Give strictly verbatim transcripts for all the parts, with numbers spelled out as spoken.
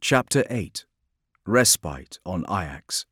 Chapter eight. Respite on Ajax.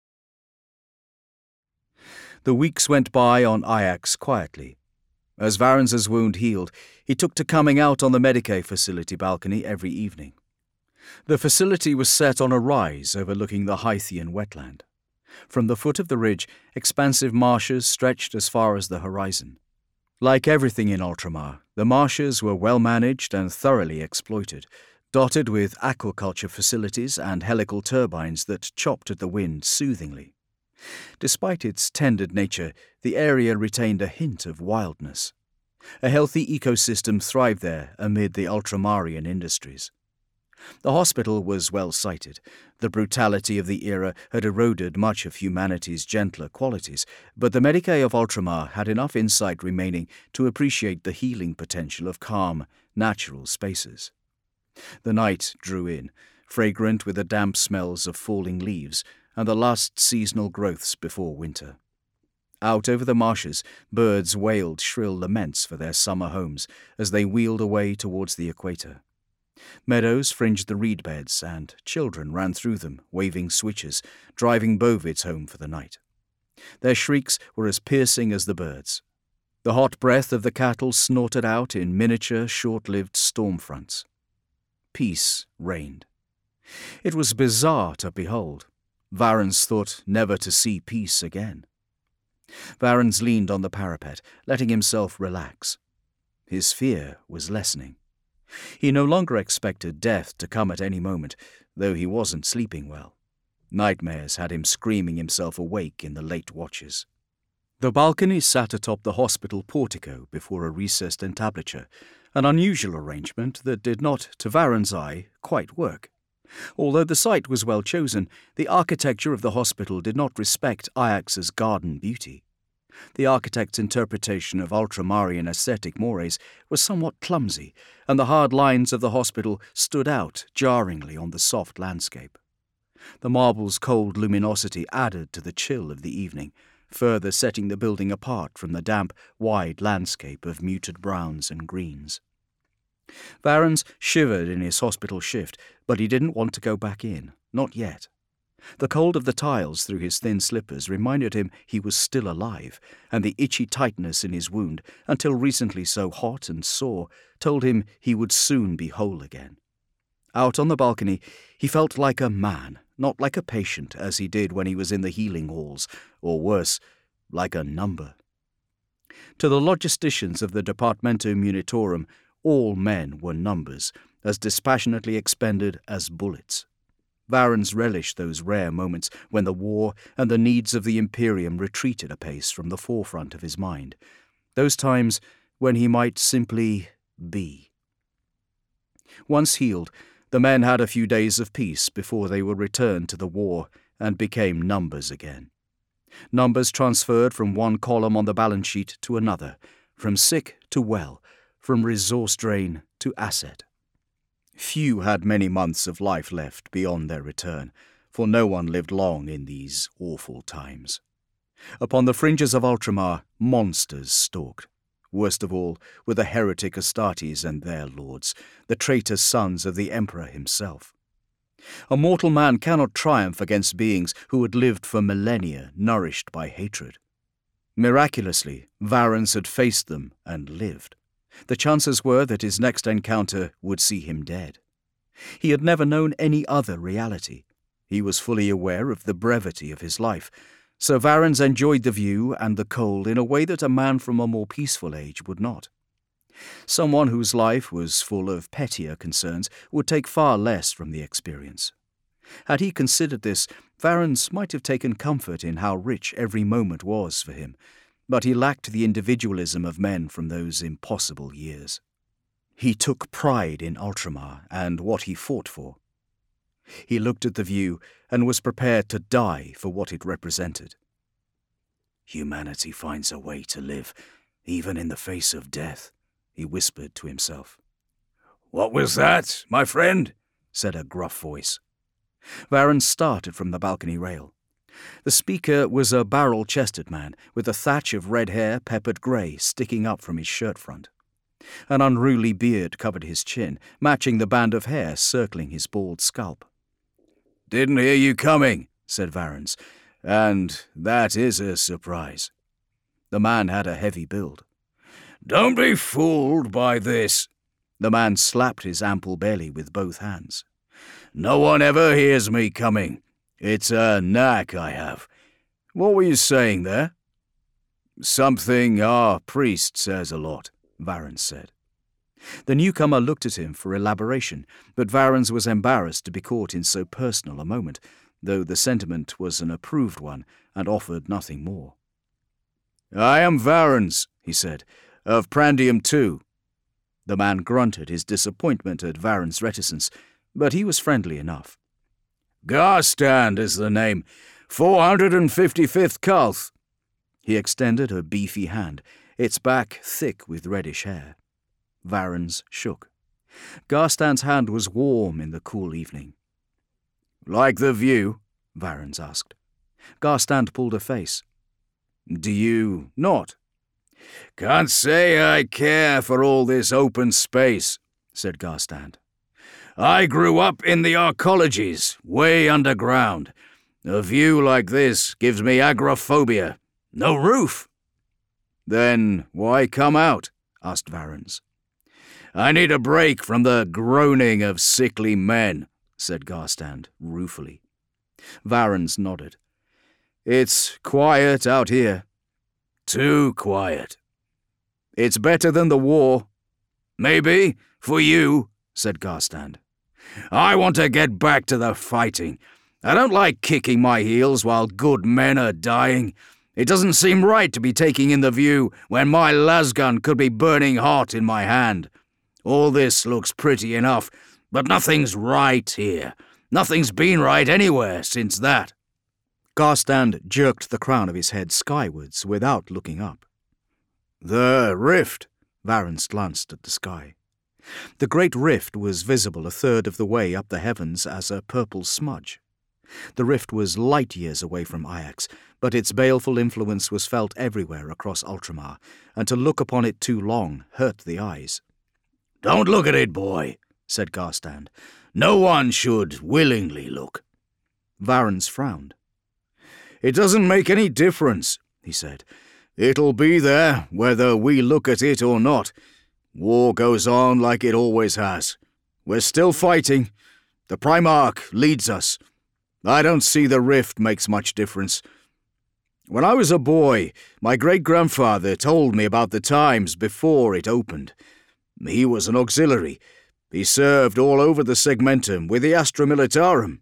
The weeks went by on Ajax quietly. As Varens's wound healed, he took to coming out on the Medicae facility balcony every evening. The facility was set on a rise overlooking the Hythian wetland. From the foot of the ridge, expansive marshes stretched as far as the horizon. Like everything in Ultramar, the marshes were well managed and thoroughly exploited, dotted with aquaculture facilities and helical turbines that chopped at the wind soothingly. Despite its tended nature, the area retained a hint of wildness. A healthy ecosystem thrived there amid the Ultramarian industries. The hospital was well sited. The brutality of the era had eroded much of humanity's gentler qualities, but the Medicae of Ultramar had enough insight remaining to appreciate the healing potential of calm, natural spaces. The night drew in, fragrant with the damp smells of falling leaves and the last seasonal growths before winter. Out over the marshes, birds wailed shrill laments for their summer homes as they wheeled away towards the equator. Meadows fringed the reed beds, and children ran through them, waving switches, driving bovids home for the night. Their shrieks were as piercing as the birds. The hot breath of the cattle snorted out in miniature, short-lived storm fronts. Peace reigned. It was bizarre to behold. Varens thought never to see peace again. Varens leaned on the parapet, letting himself relax. His fear was lessening. He no longer expected death to come at any moment, though he wasn't sleeping well. Nightmares had him screaming himself awake in the late watches. The balcony sat atop the hospital portico before a recessed entablature, an unusual arrangement that did not, to Varens' eye, quite work. Although the site was well chosen, the architecture of the hospital did not respect Ajax's garden beauty. The architect's interpretation of Ultramarian aesthetic mores was somewhat clumsy, and the hard lines of the hospital stood out jarringly on the soft landscape. The marble's cold luminosity added to the chill of the evening, further setting the building apart from the damp, wide landscape of muted browns and greens. Varens shivered in his hospital shift, but he didn't want to go back in, not yet. The cold of the tiles through his thin slippers reminded him he was still alive, and the itchy tightness in his wound, until recently so hot and sore, told him he would soon be whole again. Out on the balcony, he felt like a man, not like a patient as he did when he was in the healing halls, or worse, like a number. To the logisticians of the Departamento Munitorum, all men were numbers, as dispassionately expended as bullets. Varens relished those rare moments when the war and the needs of the Imperium retreated a pace from the forefront of his mind, those times when he might simply be. Once healed, the men had a few days of peace before they were returned to the war and became numbers again. Numbers transferred from one column on the balance sheet to another, from sick to well, from resource drain to asset. Few had many months of life left beyond their return, for no one lived long in these awful times. Upon the fringes of Ultramar, monsters stalked. Worst of all were the heretic Astartes and their lords, the traitor sons of the Emperor himself. A mortal man cannot triumph against beings who had lived for millennia nourished by hatred. Miraculously, Varens had faced them and lived. The chances were that his next encounter would see him dead. He had never known any other reality. He was fully aware of the brevity of his life, so Varens enjoyed the view and the cold in a way that a man from a more peaceful age would not. Someone whose life was full of pettier concerns would take far less from the experience. Had he considered this, Varens might have taken comfort in how rich every moment was for him, but he lacked the individualism of men from those impossible years. He took pride in Ultramar and what he fought for. He looked at the view and was prepared to die for what it represented. Humanity finds a way to live, even in the face of death, he whispered to himself. "What was that, my friend?" said a gruff voice. Varens started from the balcony rail. The speaker was a barrel-chested man, with a thatch of red hair peppered grey sticking up from his shirt front. An unruly beard covered his chin, matching the band of hair circling his bald scalp. "Didn't hear you coming," said Varens, "and that is a surprise." The man had a heavy build. "Don't be fooled by this." The man slapped his ample belly with both hands. "No one ever hears me coming. It's a knack I have. What were you saying there?" "Something our priest says a lot," Varens said. The newcomer looked at him for elaboration, but Varens was embarrassed to be caught in so personal a moment, though the sentiment was an approved one and offered nothing more. "I am Varens," he said, "of Prandium too." The man grunted his disappointment at Varens' reticence, but he was friendly enough. "Garstand is the name, four hundred and fifty-fifth Calth." He extended a beefy hand, its back thick with reddish hair. Varens shook. Garstand's hand was warm in the cool evening. "Like the view?" Varens asked. Garstand pulled a face. "Do you not?" "Can't say I care for all this open space," said Garstand. "I grew up in the arcologies, way underground. A view like this gives me agoraphobia. No roof." "Then why come out?" asked Varens. "I need a break from the groaning of sickly men," said Garstand ruefully. Varens nodded. "It's quiet out here." "Too quiet." "It's better than the war." "Maybe, for you," said Garstand. "I want to get back to the fighting. I don't like kicking my heels while good men are dying. It doesn't seem right to be taking in the view when my lasgun could be burning hot in my hand. All this looks pretty enough, but nothing's right here. Nothing's been right anywhere since that." Garstand jerked the crown of his head skywards without looking up. "The rift," Varens glanced at the sky. The great rift was visible a third of the way up the heavens as a purple smudge. The rift was light years away from Ajax, but its baleful influence was felt everywhere across Ultramar, and to look upon it too long hurt the eyes. "Don't look at it, boy," said Garstand. "No one should willingly look." Varens frowned. "It doesn't make any difference," he said. "It'll be there whether we look at it or not. War goes on like it always has. We're still fighting. The Primarch leads us. I don't see the rift makes much difference. When I was a boy, my great-grandfather told me about the times before it opened. He was an auxiliary. He served all over the Segmentum with the Astra Militarum."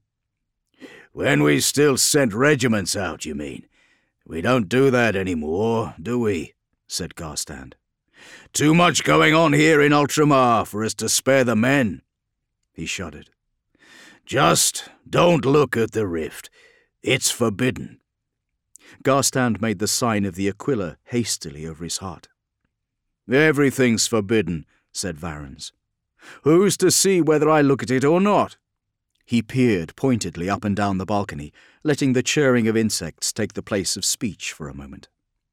"When we still sent regiments out, you mean? We don't do that anymore, do we?" said Garstand. "Too much going on here in Ultramar for us to spare the men." He shuddered. "Just don't look at the rift. It's forbidden." Garstand made the sign of the Aquila hastily over his heart. "Everything's forbidden," said Varens. "Who's to see whether I look at it or not?" He peered pointedly up and down the balcony, letting the chirring of insects take the place of speech for a moment.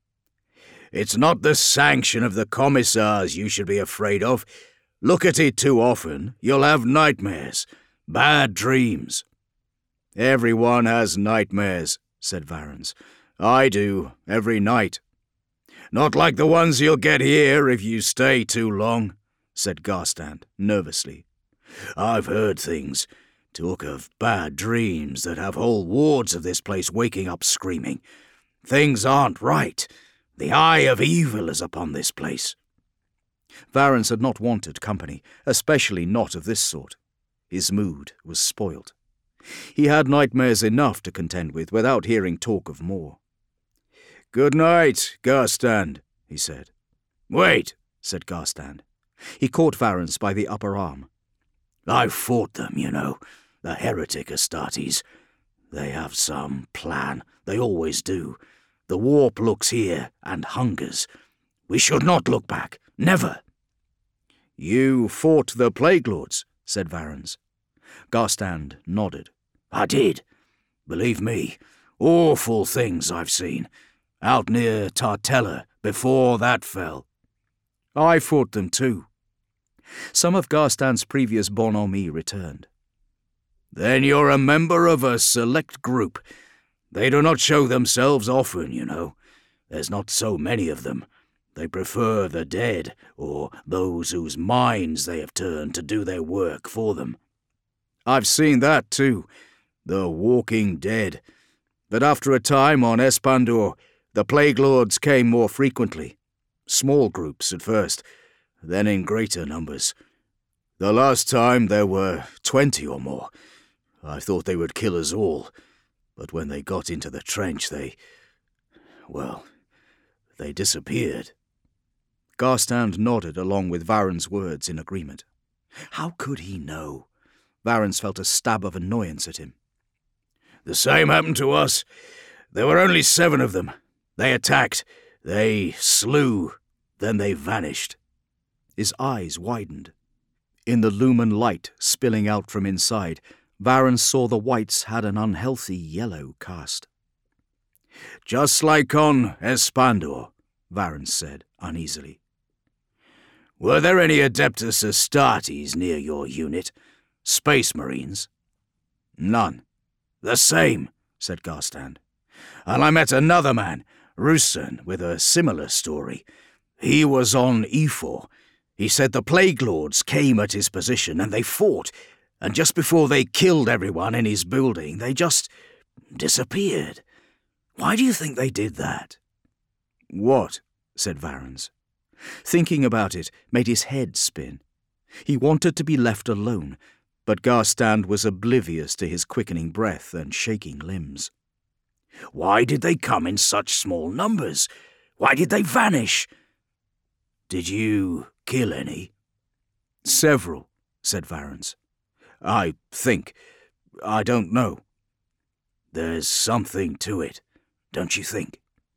"It's not the sanction of the commissars you should be afraid of. Look at it too often, you'll have nightmares, bad dreams." "Everyone has nightmares," said Varens. "I do, every night." "Not like the ones you'll get here if you stay too long," said Garstand nervously. "I've heard things. Talk of bad dreams that have whole wards of this place waking up screaming. Things aren't right. The eye of evil is upon this place." Varens had not wanted company, especially not of this sort. His mood was spoilt. He had nightmares enough to contend with without hearing talk of more. "Good night, Garstand," he said. "Wait," said Garstand. He caught Varens by the upper arm. "I've fought them, you know, the heretic Astartes. They have some plan. They always do. The warp looks here and hungers. We should not look back. Never." "You fought the Plague Lords," said Varens. Garstand nodded. "I did. Believe me, awful things I've seen. Out near Tartella, before that fell." I fought them too. Some of Garstan's previous bonhomie returned. Then you're a member of a select group. They do not show themselves often, you know. There's not so many of them. They prefer the dead, or those whose minds they have turned to do their work for them. I've seen that too, the walking dead. But after a time on Espandur, the Plague Lords came more frequently. Small groups at first, then in greater numbers. The last time there were twenty or more. I thought they would kill us all, but when they got into the trench, they... well, they disappeared. Garstand nodded along with Varen's words in agreement. How could he know? Varens felt a stab of annoyance at him. The same happened to us. There were only seven of them. They attacked, they slew, then they vanished. His eyes widened. In the lumen light spilling out from inside, Varen saw the whites had an unhealthy yellow cast. Just like on Espandur, Varen said uneasily. Were there any Adeptus Astartes near your unit? Space Marines? None. The same, said Garstand. And I met another man, Rusen, with a similar story. He was on Efor. He said the Plague Lords came at his position and they fought, and just before they killed everyone in his building, they just disappeared. Why do you think they did that? What? Said Varens. Thinking about it made his head spin. He wanted to be left alone, but Garstand was oblivious to his quickening breath and shaking limbs. Why did they come in such small numbers? Why did they vanish? Did you kill any? Several, said Varens. I think. I don't know. There's something to it, don't you think?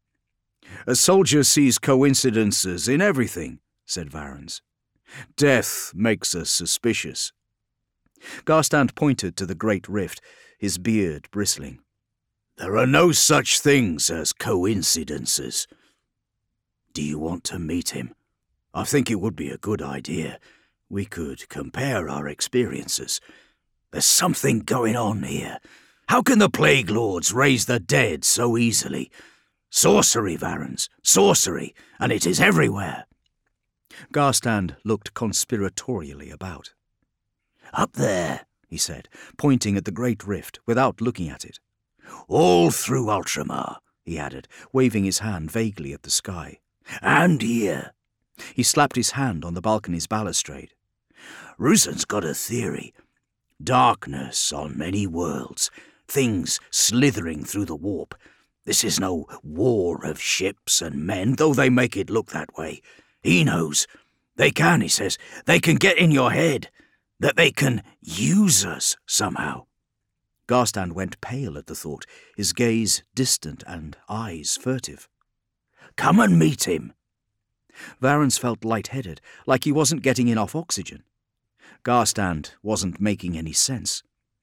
A soldier sees coincidences in everything, said Varens. Death makes us suspicious. Garstand pointed to the great rift, his beard bristling. There are no such things as coincidences. Do you want to meet him? I think it would be a good idea. We could compare our experiences. There's something going on here. How can the Plague Lords raise the dead so easily? Sorcery, Varens, sorcery, and it is everywhere. Garstand looked conspiratorially about. Up there, he said, pointing at the great rift without looking at it. All through Ultramar, he added, waving his hand vaguely at the sky. And here. He slapped his hand on the balcony's balustrade. Rusen's got a theory. Darkness on many worlds, things slithering through the warp. This is no war of ships and men, though they make it look that way. He knows. They can, he says. They can get in your head. That they can use us somehow. Garstand went pale at the thought, his gaze distant and eyes furtive. Come and meet him. Varens felt light-headed, like he wasn't getting enough oxygen. Garstand wasn't making any sense.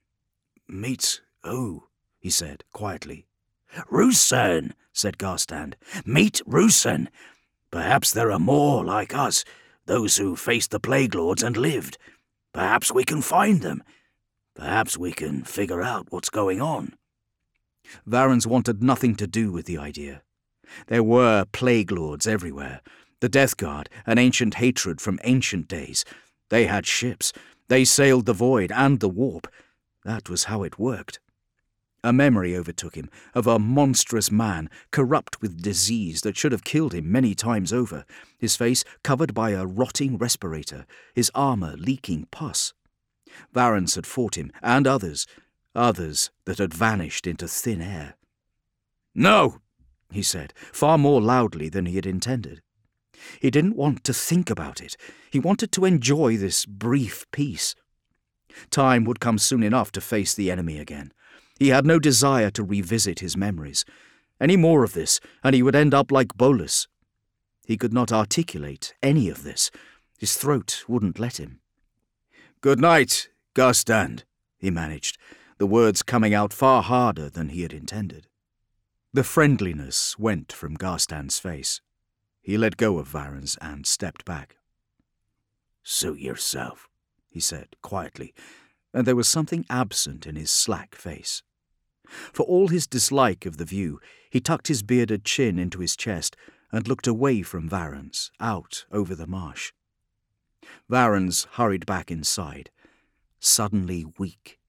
Meet who? He said quietly. Rusen, said Garstand. Meet Rusen. Perhaps there are more like us, those who faced the Plague Lords and lived. Perhaps we can find them. Perhaps we can figure out what's going on. Varens wanted nothing to do with the idea. There were Plague Lords everywhere. The Death Guard, an ancient hatred from ancient days. They had ships. They sailed the void and the warp. That was how it worked. A memory overtook him of a monstrous man, corrupt with disease that should have killed him many times over, his face covered by a rotting respirator, his armour leaking pus. Varens had fought him, and others, others that had vanished into thin air. No, he said, far more loudly than he had intended. He didn't want to think about it. He wanted to enjoy this brief peace. Time would come soon enough to face the enemy again. He had no desire to revisit his memories. Any more of this, and he would end up like Bolus. He could not articulate any of this. His throat wouldn't let him. Good night, Garstand, he managed, the words coming out far harder than he had intended. The friendliness went from Garstand's face. He let go of Varens and stepped back. "Suit yourself," he said quietly, and there was something absent in his slack face. For all his dislike of the view, he tucked his bearded chin into his chest and looked away from Varens, out over the marsh. Varens hurried back inside, suddenly weak.